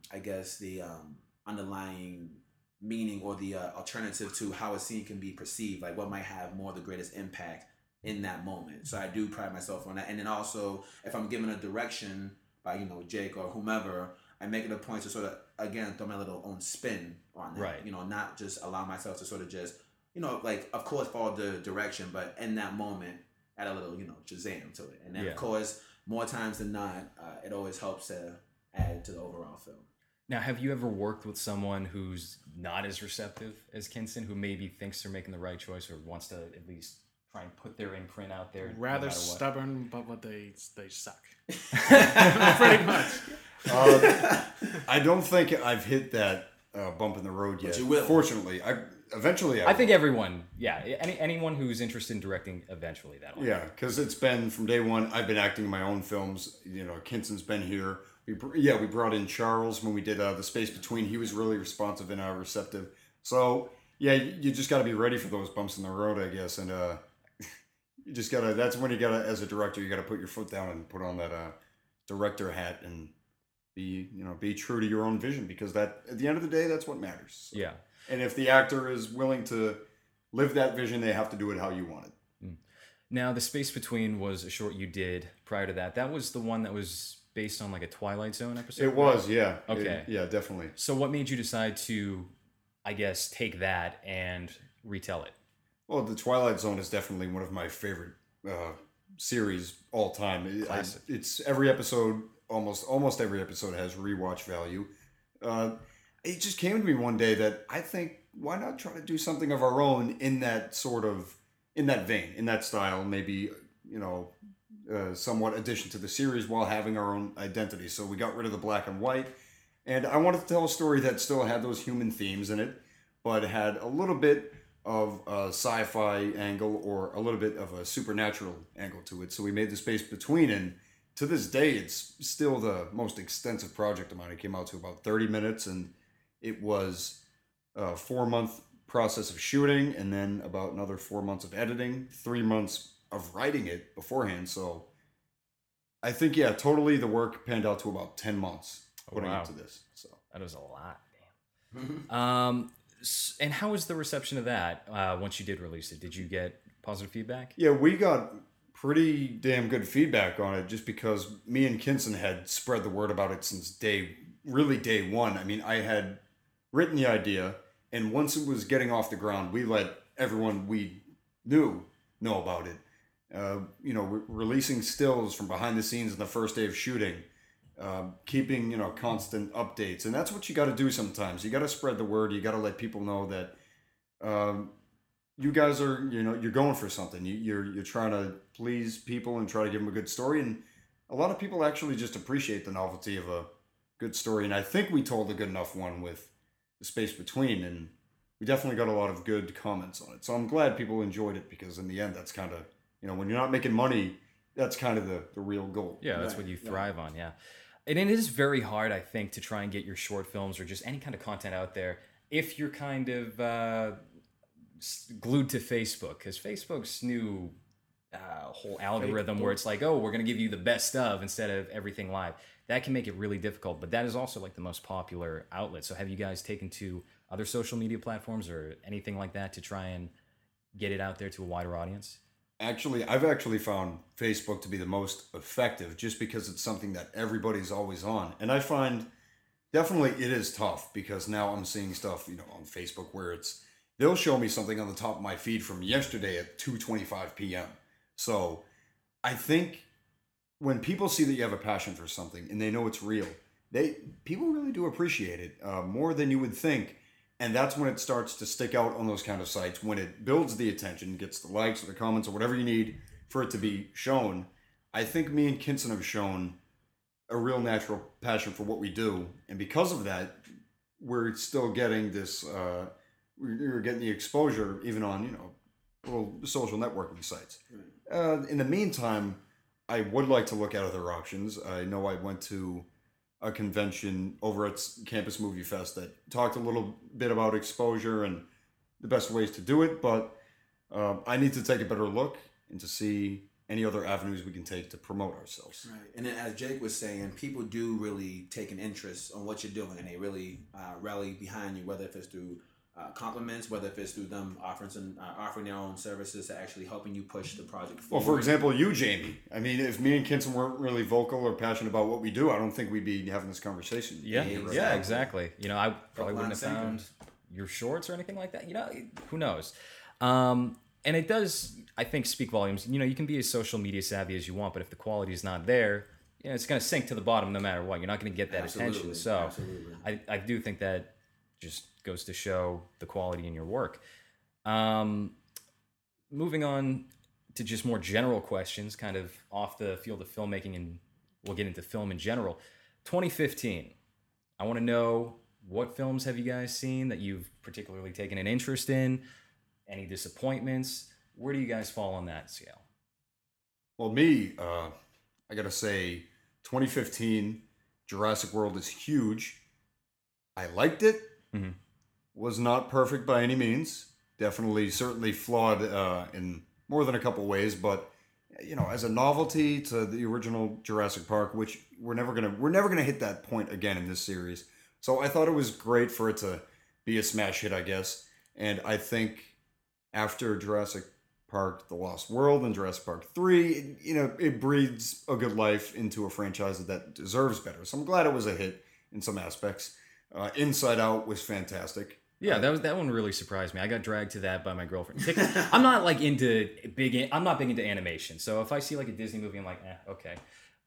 Speaker 4: underlying meaning or the alternative to how a scene can be perceived. Like what might have more the greatest impact in that moment. So I do pride myself on that. And then also, if I'm given a direction by Jake or whomever, I make it a point to sort of, again, throw my little own spin on that.
Speaker 1: Right.
Speaker 4: Not just allow myself to sort of just, like, of course, follow the direction, but in that moment, add a little, Shazam to it. And then, of course, more times than not, it always helps to add to the overall film.
Speaker 1: Now, have you ever worked with someone who's not as receptive as Kinson, who maybe thinks they're making the right choice or wants to at least try and put their imprint out there?
Speaker 2: Rather
Speaker 1: no matter what?
Speaker 2: stubborn, but what they suck. Pretty much.
Speaker 3: I don't think I've hit that bump in the road yet.
Speaker 4: But you will.
Speaker 3: Fortunately, I
Speaker 1: think everyone, anyone who's interested in directing, eventually that'll happen.
Speaker 3: Yeah, because it's been from day one. I've been acting in my own films. Kinson's been here. We brought in Charles when we did The Space Between. He was really responsive and receptive. So yeah, you just got to be ready for those bumps in the road, I guess. And you just gotta. That's when you gotta, as a director, you gotta put your foot down and put on that director hat and be true to your own vision, because that at the end of the day, that's what matters.
Speaker 1: Yeah.
Speaker 3: And if the actor is willing to live that vision, they have to do it how you want it.
Speaker 1: Now, The Space Between was a short you did prior to that. That was the one that was based on like a Twilight Zone episode?
Speaker 3: It was, yeah.
Speaker 1: Okay.
Speaker 3: Yeah, definitely.
Speaker 1: So what made you decide to, I guess, take that and retell it?
Speaker 3: Well, The Twilight Zone is definitely one of my favorite series all time.
Speaker 1: Classic.
Speaker 3: It's every episode almost every episode has rewatch value. It just came to me one day that I think, why not try to do something of our own in that vein, in that style, maybe, somewhat addition to the series while having our own identity. So we got rid of the black and white, and I wanted to tell a story that still had those human themes in it, but had a little bit of a sci-fi angle or a little bit of a supernatural angle to it. So we made The Space Between, and to this day, it's still the most extensive project of mine. It came out to about 30 minutes, and it was a 4-month process of shooting, and then about another 4 months of editing, 3 months of writing it beforehand. So I think, yeah, totally the work panned out to about 10 months putting into this. So
Speaker 1: that was a lot. Damn. And how was the reception of that once you did release it? Did you get positive feedback?
Speaker 3: Yeah, we got pretty damn good feedback on it just because me and Kinson had spread the word about it since day one. I mean, I had written the idea, and once it was getting off the ground, we let everyone we knew know about it. Releasing stills from behind the scenes in the first day of shooting, keeping, constant updates. And that's what you got to do sometimes. You got to spread the word. You got to let people know that you guys are, you're going for something. You're trying to please people and try to give them a good story. And a lot of people actually just appreciate the novelty of a good story. And I think we told a good enough one with The Space Between, and we definitely got a lot of good comments on it. So I'm glad people enjoyed it, because in the end, that's kind of, when you're not making money, that's kind of the real goal.
Speaker 1: Yeah, that's what you thrive on, yeah. And it is very hard, I think, to try and get your short films or just any kind of content out there if you're kind of glued to Facebook, because Facebook's new whole algorithm where it's like, oh, we're going to give you the best of instead of everything live. That can make it really difficult, but that is also like the most popular outlet. So have you guys taken to other social media platforms or anything like that to try and get it out there to a wider audience?
Speaker 3: Actually, I've actually found Facebook to be the most effective just because it's something that everybody's always on. And I find definitely it is tough because now I'm seeing stuff, on Facebook where they'll show me something on the top of my feed from yesterday at 2:25 p.m. So I think when people see that you have a passion for something and they know it's real, people really do appreciate it more than you would think. And that's when it starts to stick out on those kind of sites, when it builds the attention, gets the likes or the comments or whatever you need for it to be shown. I think me and Kinson have shown a real natural passion for what we do. And because of that, we're still getting this, we're getting the exposure even on, little social networking sites. In the meantime, I would like to look at other options. I know I went to a convention over at Campus Movie Fest that talked a little bit about exposure and the best ways to do it, but I need to take a better look and to see any other avenues we can take to promote ourselves.
Speaker 4: Right. And then as Jake was saying, people do really take an interest on what you're doing, and they really rally behind you, whether if it's through compliments, whether if it's through them offering their own services to actually helping you push the project forward.
Speaker 3: Well, for example, you, Jamie. I mean, if me and Kinson weren't really vocal or passionate about what we do, I don't think we'd be having this conversation.
Speaker 1: Yeah, exactly. I probably wouldn't have found your shorts or anything like that. Who knows? And it does, I think, speak volumes. You can be as social media savvy as you want, but if the quality is not there, it's going to sink to the bottom no matter what. You're not going to get that attention. So I do think that just goes to show the quality in your work. Moving on to just more general questions, kind of off the field of filmmaking, and we'll get into film in general. 2015, I want to know, what films have you guys seen that you've particularly taken an interest in? Any disappointments? Where do you guys fall on that scale?
Speaker 3: Well, me, I gotta say, 2015, Jurassic World is huge. I liked it.
Speaker 1: Mm-hmm.
Speaker 3: Was not perfect by any means. Certainly flawed in more than a couple ways. But as a novelty to the original Jurassic Park, which we're never gonna hit that point again in this series. So I thought it was great for it to be a smash hit, I guess. And I think after Jurassic Park: The Lost World and Jurassic Park 3, it breathes a good life into a franchise that deserves better. So I'm glad it was a hit in some aspects. Inside Out was fantastic.
Speaker 1: Yeah, that one really surprised me. I got dragged to that by my girlfriend. I'm not big into animation. So if I see like a Disney movie, I'm like, okay.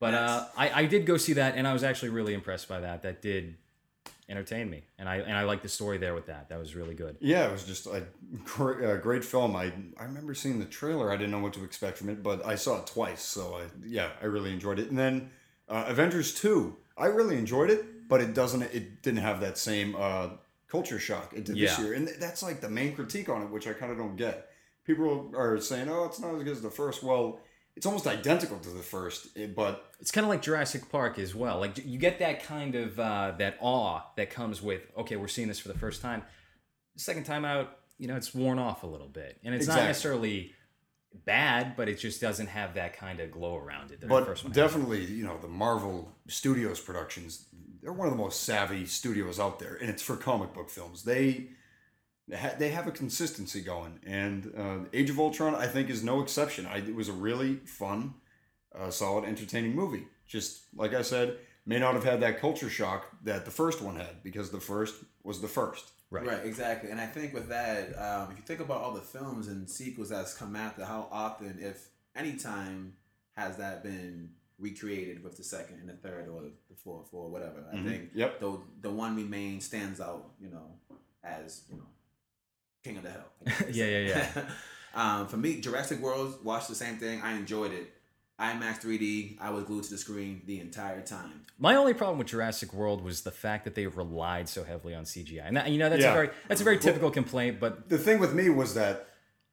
Speaker 1: But I did go see that, and I was actually really impressed by that. That did entertain me, and I liked the story there with that. That was really good.
Speaker 3: Yeah, it was just a great film. I remember seeing the trailer. I didn't know what to expect from it, but I saw it twice, so I really enjoyed it. And then Avengers 2, I really enjoyed it, but it didn't have that same culture shock it did this year. And that's like the main critique on it, which I kind of don't get. People are saying, "Oh, it's not as good as the first." Well, it's almost identical to the first, but
Speaker 1: it's kind of like Jurassic Park as well. Like you get that kind of that awe that comes with, okay, we're seeing this for the first time. The second time out, it's worn off a little bit, and it's not necessarily bad, but it just doesn't have that kind of glow around it.
Speaker 3: But the first one definitely, the Marvel Studios productions, they're one of the most savvy studios out there, and it's for comic book films. They have a consistency going, and Age of Ultron, I think, is no exception. It was a really fun, solid, entertaining movie. Just like I said, may not have had that culture shock that the first one had, because the first was the first.
Speaker 4: Right, exactly. And I think with that, if you think about all the films and sequels that's come after, how often, if any time, has that been recreated with the second and the third or the fourth or whatever? I think the one we main stands out, as King of the Hill.
Speaker 1: Yeah.
Speaker 4: For me, Jurassic World, watched the same thing. I enjoyed it. IMAX 3D, I was glued to the screen the entire time.
Speaker 1: My only problem with Jurassic World was the fact that they relied so heavily on CGI, and that's a very typical complaint. But
Speaker 3: the thing with me was that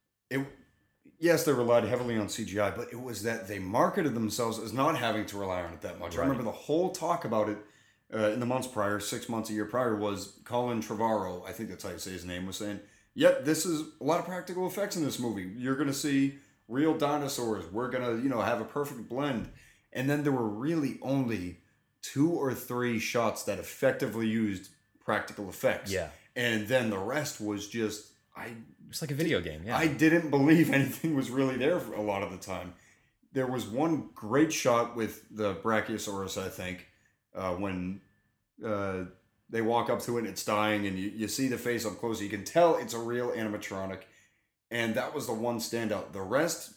Speaker 3: yes, they relied heavily on CGI, but it was that they marketed themselves as not having to rely on it that much. Right. I remember the whole talk about it in the months prior, 6 months, a year prior, was Colin Trevorrow, I think that's how you say his name, was saying, "Yep, this is a lot of practical effects in this movie. You're going to see real dinosaurs. We're going to, have a perfect blend." And then there were really only 2 or 3 shots that effectively used practical effects.
Speaker 1: Yeah.
Speaker 3: And then the rest was just,
Speaker 1: it's like a video game, yeah.
Speaker 3: I didn't believe anything was really there for a lot of the time. There was one great shot with the Brachiosaurus, I think, when they walk up to it and it's dying, and you see the face up close. You can tell it's a real animatronic. And that was the one standout. The rest,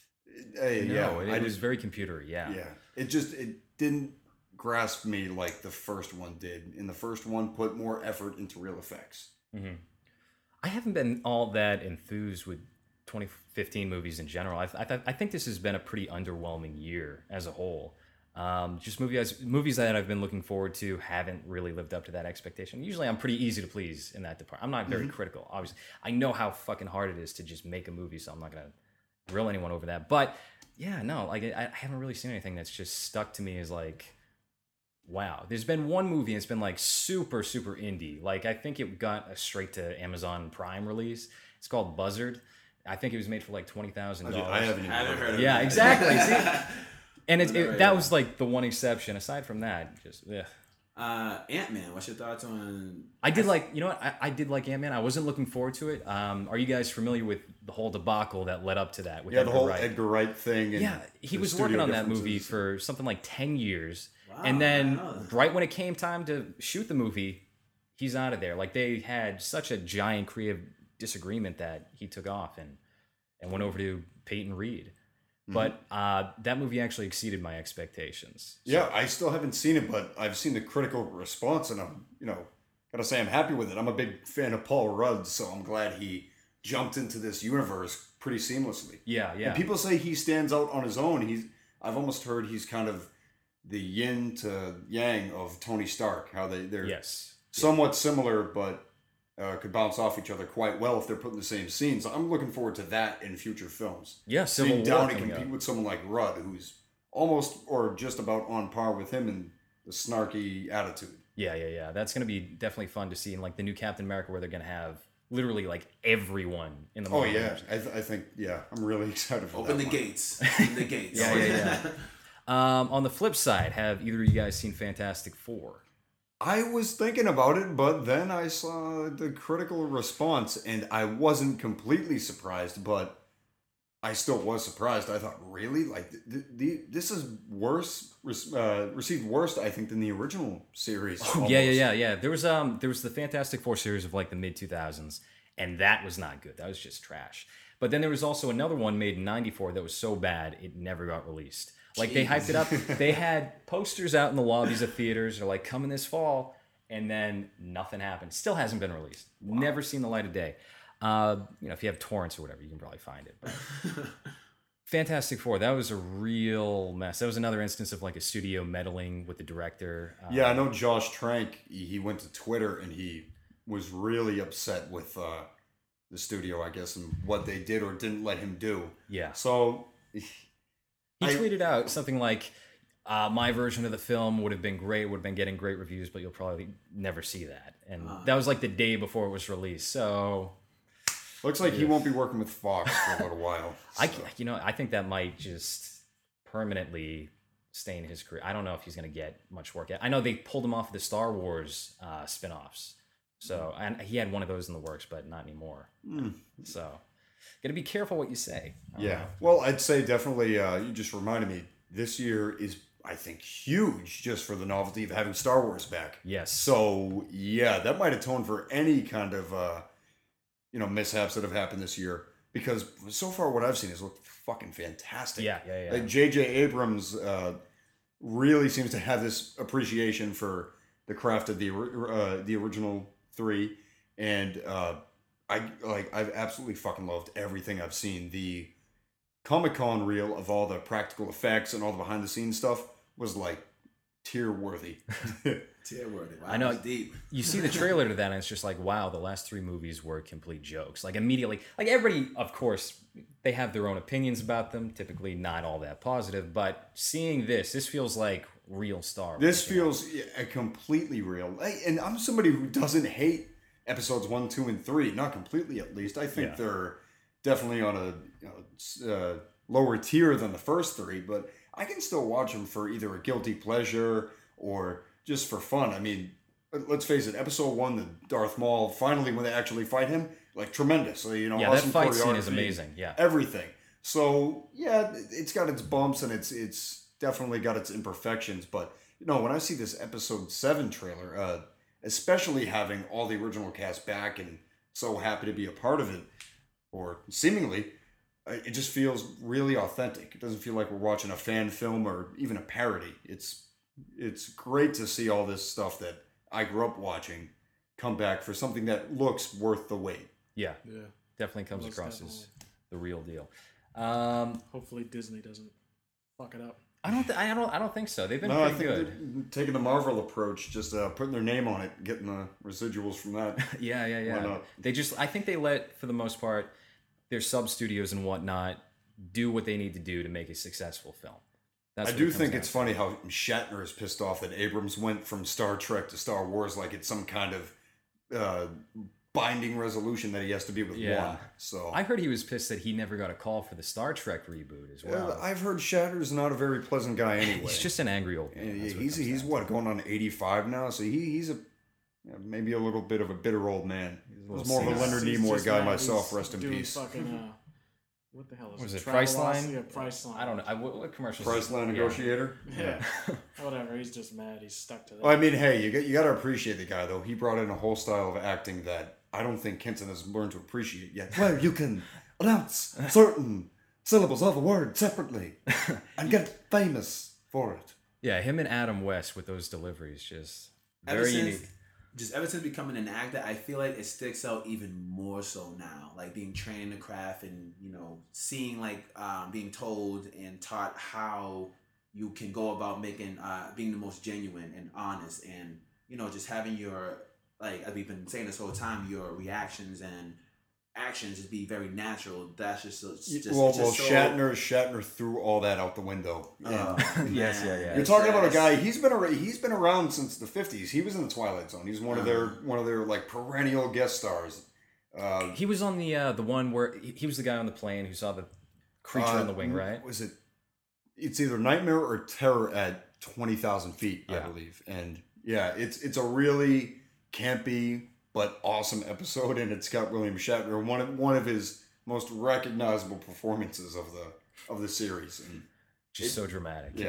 Speaker 1: it was very computery. Yeah.
Speaker 3: It didn't grasp me like the first one did. And the first one put more effort into real effects.
Speaker 1: Mm-hmm. I haven't been all that enthused with 2015 movies in general. I think this has been a pretty underwhelming year as a whole. Just movies that I've been looking forward to haven't really lived up to that expectation. Usually I'm pretty easy to please in that department. I'm not very critical, obviously. I know how fucking hard it is to just make a movie, so I'm not going to grill anyone over that. But yeah, no, like I haven't really seen anything that's just stuck to me as like, wow. There's been one movie and it's been like super, super indie. Like I think it got a straight to Amazon Prime release. It's called Buzzard. I think it was made for like $20,000.
Speaker 3: I haven't heard of it.
Speaker 1: Yeah, exactly. See? And that was like the one exception. Aside from that, just
Speaker 4: Ant-Man. What's your thoughts on?
Speaker 1: I did like I did like Ant-Man. I wasn't looking forward to it. Are you guys familiar with the whole debacle that led up to that? With
Speaker 3: the whole Edgar Wright thing. And
Speaker 1: he was working on that movie for something like 10 years, and then right when it came time to shoot the movie, he's out of there. Like they had such a giant creative disagreement that he took off and went over to Peyton Reed. But that movie actually exceeded my expectations. So.
Speaker 3: Yeah, I still haven't seen it, but I've seen the critical response, and I'm, gotta say I'm happy with it. I'm a big fan of Paul Rudd, so I'm glad he jumped into this universe pretty seamlessly.
Speaker 1: Yeah.
Speaker 3: And people say he stands out on his own. I've almost heard he's kind of the yin to yang of Tony Stark. How they're somewhat similar, but could bounce off each other quite well if they're put in the same scene. So I'm looking forward to that in future films.
Speaker 1: Yeah,
Speaker 3: seeing Downey compete with someone like Rudd, who's almost or just about on par with him in the snarky attitude.
Speaker 1: Yeah. That's going to be definitely fun to see in like the new Captain America, where they're going to have literally like everyone in the Marvel
Speaker 3: universe. I think I'm really excited for
Speaker 4: Open
Speaker 3: that.
Speaker 4: Open the gates.
Speaker 1: Yeah. On the flip side, have either of you guys seen Fantastic Four?
Speaker 3: I was thinking about it, but then I saw the critical response, and I wasn't completely surprised, but I still was surprised. I thought, really? Like, this is worse, received worse, I think, than the original series.
Speaker 1: Oh, yeah. There was the Fantastic Four series of, like, the mid-2000s, and that was not good. That was just trash. But then there was also another one made in 94 that was so bad, it never got released. Like they hyped
Speaker 4: Jeez.
Speaker 1: it up. They had posters out in the lobbies of theaters. They're like, coming this fall, and then nothing happened. Still hasn't been released. Never seen the light of day. If you have torrents or whatever, you can probably find it. But Fantastic Four, that was a real mess. That was another instance of like a studio meddling with the director.
Speaker 3: Yeah, I know Josh Trank. He went to Twitter and he was really upset with the studio, I guess, and what they did or didn't let him do.
Speaker 1: Yeah.
Speaker 3: So
Speaker 1: He tweeted out something like, my version of the film would have been great, would have been getting great reviews, but you'll probably never see that. And that was like the day before it was released. So
Speaker 3: looks like he won't be working with Fox for a little while.
Speaker 1: I think that might just permanently stain his career. I don't know if he's going to get much work. I know they pulled him off the Star Wars spin-offs. So, and he had one of those in the works, but not anymore. So, got to be careful what you say.
Speaker 3: Yeah. Well, I'd say definitely, you just reminded me, this year is, I think, huge just for the novelty of having Star Wars back.
Speaker 1: Yes.
Speaker 3: So, yeah, that might atone for any kind of, mishaps that have happened this year. Because so far what I've seen has looked fucking fantastic.
Speaker 1: Yeah.
Speaker 3: Like J.J. Abrams really seems to have this appreciation for the craft of the original three. And I've absolutely fucking loved everything I've seen. The Comic-Con reel of all the practical effects and all the behind the scenes stuff was like tear worthy.
Speaker 4: Tear-worthy. Wow,
Speaker 1: I know.
Speaker 4: that's deep.
Speaker 1: You see the trailer to that, and it's just like, wow, the last three movies were complete jokes. Like, immediately, like, everybody, of course, they have their own opinions about them, typically not all that positive, but seeing this feels like real Star Wars.
Speaker 3: This feels completely real. And I'm somebody who doesn't hate episodes 1, 2, and 3. Not completely, at least. I think they're definitely on a lower tier than the first three, but I can still watch them for either a guilty pleasure or just for fun. I mean, let's face it, episode 1, the Darth Maul, finally when they actually fight him, like tremendous. So,
Speaker 1: that
Speaker 3: awesome
Speaker 1: fight scene is
Speaker 3: choreography,
Speaker 1: amazing. Yeah.
Speaker 3: everything. So yeah, it's got its bumps and it's definitely got its imperfections. But when I see this episode 7 trailer, especially having all the original cast back and so happy to be a part of it, or seemingly, it just feels really authentic. It doesn't feel like we're watching a fan film or even a parody. It's great to see all this stuff that I grew up watching come back for something that looks worth the wait.
Speaker 1: Yeah.
Speaker 2: Yeah.
Speaker 1: Definitely comes
Speaker 2: Most
Speaker 1: across
Speaker 2: definitely.
Speaker 1: as the real deal.
Speaker 2: Hopefully Disney doesn't fuck it up.
Speaker 1: I don't think so. They've been
Speaker 3: No, I
Speaker 1: pretty
Speaker 3: think
Speaker 1: good.
Speaker 3: they're taking the Marvel approach, just putting their name on it, getting the residuals from that.
Speaker 1: Yeah.
Speaker 3: Why not?
Speaker 1: I think they let, for the most part, their sub studios and whatnot do what they need to do to make a successful film. That's
Speaker 3: I
Speaker 1: what
Speaker 3: do
Speaker 1: it comes
Speaker 3: think
Speaker 1: down
Speaker 3: it's
Speaker 1: to.
Speaker 3: funny how Shatner is pissed off that Abrams went from Star Trek to Star Wars like it's some kind of binding resolution that he has to be with one. So
Speaker 1: I heard he was pissed that he never got a call for the Star Trek reboot as well.
Speaker 3: I've heard Shatner's not a very pleasant guy anyway.
Speaker 1: He's just an angry old man.
Speaker 3: Yeah,
Speaker 1: That's what it
Speaker 3: he's
Speaker 1: comes down to.
Speaker 3: going on 85 now, so he's maybe a little bit of a bitter old man. I was more of a
Speaker 1: senile.
Speaker 3: Leonard
Speaker 2: He's
Speaker 3: Nimoy
Speaker 2: just
Speaker 3: guy
Speaker 2: mad
Speaker 3: myself.
Speaker 2: he's
Speaker 3: Rest in
Speaker 2: doing
Speaker 3: peace.
Speaker 2: Fucking, what the hell is
Speaker 1: Was
Speaker 2: it?
Speaker 1: it Priceline?
Speaker 2: Yeah, Priceline.
Speaker 1: I don't know. What commercials?
Speaker 3: Priceline negotiator.
Speaker 2: Yeah. Whatever. He's just mad. He's stuck to that.
Speaker 3: Well, I mean, hey, you got to appreciate the guy though. He brought in a whole style of acting that I don't think Kenton has learned to appreciate yet. Where you can announce certain syllables of a word separately and get famous for it.
Speaker 1: Yeah, him and Adam West with those deliveries, just
Speaker 4: Ever
Speaker 1: very
Speaker 4: since-
Speaker 1: unique.
Speaker 4: Just ever since becoming an actor, I feel like it sticks out even more so now. Like being trained in the craft and, seeing being told and taught how you can go about making, being the most genuine and honest and, just having your, like we've been saying this whole time, your reactions and actions just be very natural. That's just
Speaker 3: Shatner threw all that out the window.
Speaker 1: Yes, yeah.
Speaker 3: You're talking about a guy. He's been around since the 50s. He was in the Twilight Zone. He was one of their like perennial guest stars.
Speaker 1: He was on the one where he was the guy on the plane who saw the creature on the wing, right?
Speaker 3: Was it? It's either Nightmare or Terror at 20,000 feet, I
Speaker 1: Yeah.
Speaker 3: believe. And yeah, it's a really campy but awesome episode, and it's got William Shatner, one of his most recognizable performances of the series. And
Speaker 1: Just so dramatic.
Speaker 3: yeah.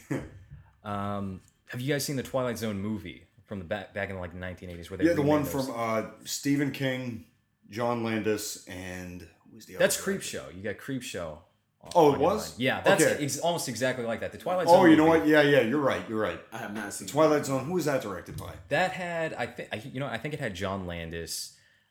Speaker 1: Have you guys seen the Twilight Zone movie from the back in like the 1980s? Where they
Speaker 3: Yeah, the one
Speaker 1: remade those?
Speaker 3: from Stephen King, John Landis, and who was the other
Speaker 1: That's
Speaker 3: guy?
Speaker 1: Creep Show. You got Creep Show
Speaker 3: Oh,
Speaker 1: on
Speaker 3: it
Speaker 1: your
Speaker 3: was?
Speaker 1: mind. Yeah, that's
Speaker 3: Okay.
Speaker 1: almost exactly like that. The Twilight Zone.
Speaker 3: Oh, you know
Speaker 1: movie,
Speaker 3: what? Yeah, you're right. You're right.
Speaker 4: I have not seen
Speaker 3: Twilight Zone. Who was that directed by?
Speaker 1: That had I think it had John Landis.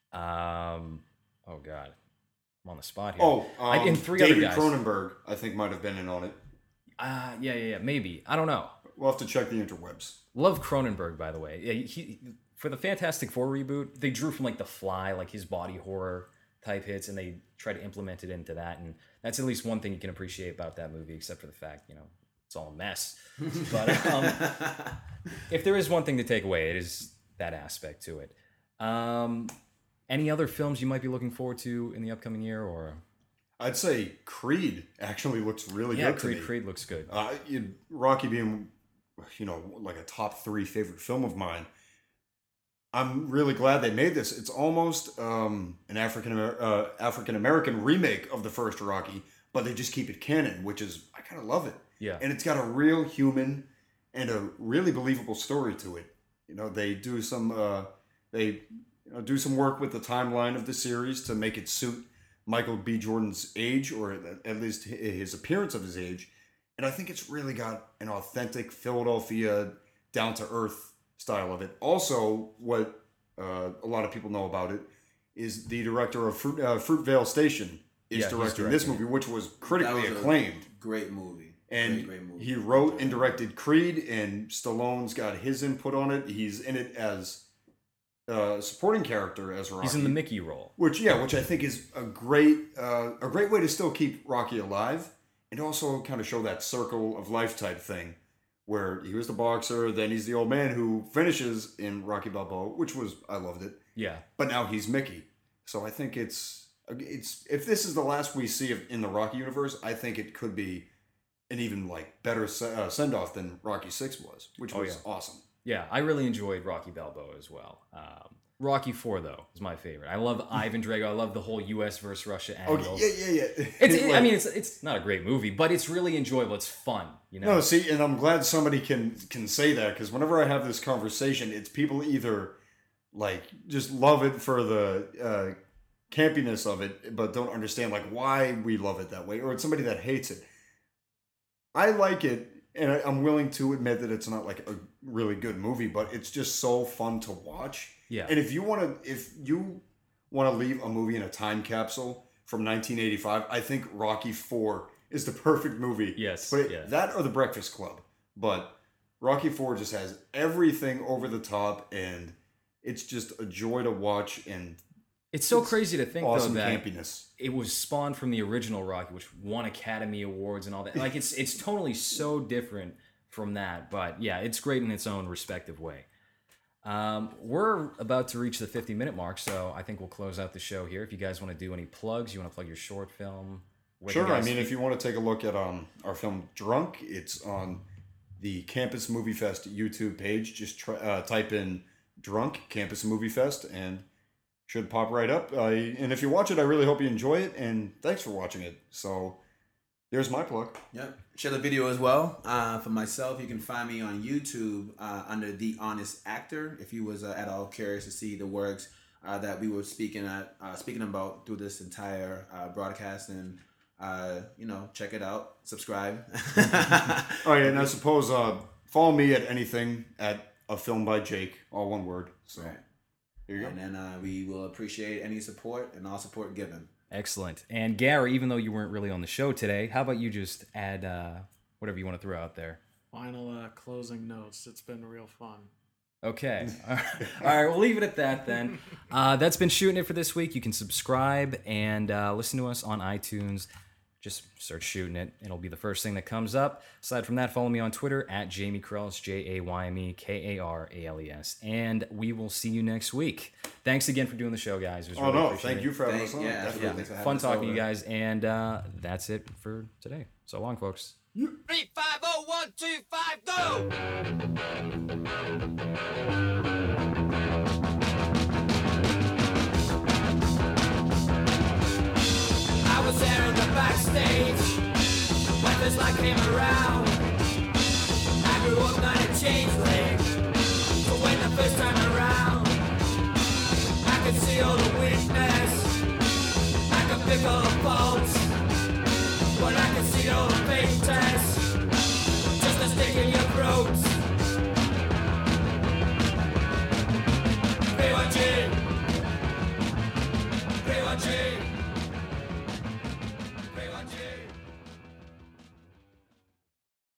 Speaker 1: Oh God, I'm on the spot here.
Speaker 3: Oh,
Speaker 1: and three
Speaker 3: David
Speaker 1: other guys.
Speaker 3: Cronenberg, I think, might have been in on it.
Speaker 1: Yeah, maybe. I don't know.
Speaker 3: We'll have to check the interwebs.
Speaker 1: Love Cronenberg, by the way. Yeah, he for the Fantastic Four reboot, they drew from like The Fly, like his body horror type hits, and they try to implement it into that. And that's at least one thing you can appreciate about that movie, except for the fact, it's all a mess. But if there is one thing to take away, it is that aspect to it. Any other films you might be looking forward to in the upcoming year, or?
Speaker 3: I'd say Creed actually looks really good to me.
Speaker 1: Creed looks good.
Speaker 3: Rocky being, like a top 3 favorite film of mine. I'm really glad they made this. It's almost an African American remake of the first Rocky, but they just keep it canon, which is, I kind of love it.
Speaker 1: Yeah.
Speaker 3: And it's got a real human and a really believable story to it. They do some do some work with the timeline of the series to make it suit Michael B. Jordan's age, or at least his appearance of his age. And I think it's really got an authentic Philadelphia, down-to-earth style of it. Also, what a lot of people know about it is the director of Fruitvale Station is directing this movie, which was critically acclaimed.
Speaker 4: Great movie.
Speaker 3: And
Speaker 4: great movie.
Speaker 3: He wrote and directed Creed, and Stallone's got his input on it. He's in it as a supporting character as Rocky.
Speaker 1: He's in the Mickey role.
Speaker 3: Which I think is a great way to still keep Rocky alive, and also kind of show that circle of life type thing, where he was the boxer, then he's the old man who finishes in Rocky Balboa, which was, I loved it.
Speaker 1: Yeah.
Speaker 3: But now he's Mickey. So I think it's if this is the last we see in the Rocky universe, I think it could be an even better send off than Rocky 6 was, which was awesome.
Speaker 1: Yeah, I really enjoyed Rocky Balboa as well. Rocky 4, though, is my favorite. I love Ivan Drago. I love the whole U.S. versus Russia angle.
Speaker 3: Oh, yeah.
Speaker 1: It's not a great movie, but it's really enjoyable. It's fun,
Speaker 3: No, see, and I'm glad somebody can say that, because whenever I have this conversation, it's people either, just love it for the campiness of it, but don't understand, why we love it that way, or it's somebody that hates it. I like it, and I'm willing to admit that it's not, a really good movie, but it's just so fun to watch.
Speaker 1: Yeah.
Speaker 3: And if you want to leave a movie in a time capsule from 1985, I think Rocky 4 is the perfect movie.
Speaker 1: Yes.
Speaker 3: That or The Breakfast Club. But Rocky 4 just has everything over the top, and it's just a joy to watch. And
Speaker 1: it's so crazy to think,
Speaker 3: awesome
Speaker 1: though, that
Speaker 3: campiness.
Speaker 1: It was spawned from the original Rocky, which won Academy Awards and all that. It's totally so different from that. But yeah, it's great in its own respective way. We're about to reach the 50-minute mark, so I think we'll close out the show here. If you guys want to do any plugs, you want to plug your short film?
Speaker 3: Sure. If you want to take a look at our film Drunk, it's on the Campus Movie Fest YouTube page. Just type in Drunk Campus Movie Fest and should pop right up. And if you watch it, I really hope you enjoy it, and thanks for watching it. So there's my plug.
Speaker 4: Yep. Share the video as well. For myself, you can find me on YouTube under The Honest Actor. If you was at all curious to see the works that we were speaking about through this entire broadcast, and check it out, subscribe.
Speaker 3: Oh yeah, and I suppose follow me at anything at A Film by Jake, all one word. So
Speaker 4: right.
Speaker 3: Here you go.
Speaker 4: And then we will appreciate any support and all support given.
Speaker 1: Excellent. And Gary, even though you weren't really on the show today, how about you just add whatever you want to throw out there?
Speaker 2: Final closing notes. It's been real fun.
Speaker 1: Okay. All right, we'll leave it at that then. That's been Shooting It for this week. You can subscribe and listen to us on iTunes. Just search Shooting It. It'll be the first thing that comes up. Aside from that, follow me on Twitter at Jamie Karales, JaymieKarales. And we will see you next week. Thanks again for doing the show, guys. It was really appreciated.
Speaker 3: Thank you for having us on.
Speaker 4: Yeah,
Speaker 3: Definitely.
Speaker 4: thanks for having
Speaker 1: Fun
Speaker 4: us
Speaker 1: talking
Speaker 4: over.
Speaker 1: to you guys. And that's it for today. So long, folks.
Speaker 5: 3, 5, 0, 1, 2, 5, go! I was there in the backstage when this light came around. I grew up, not a change.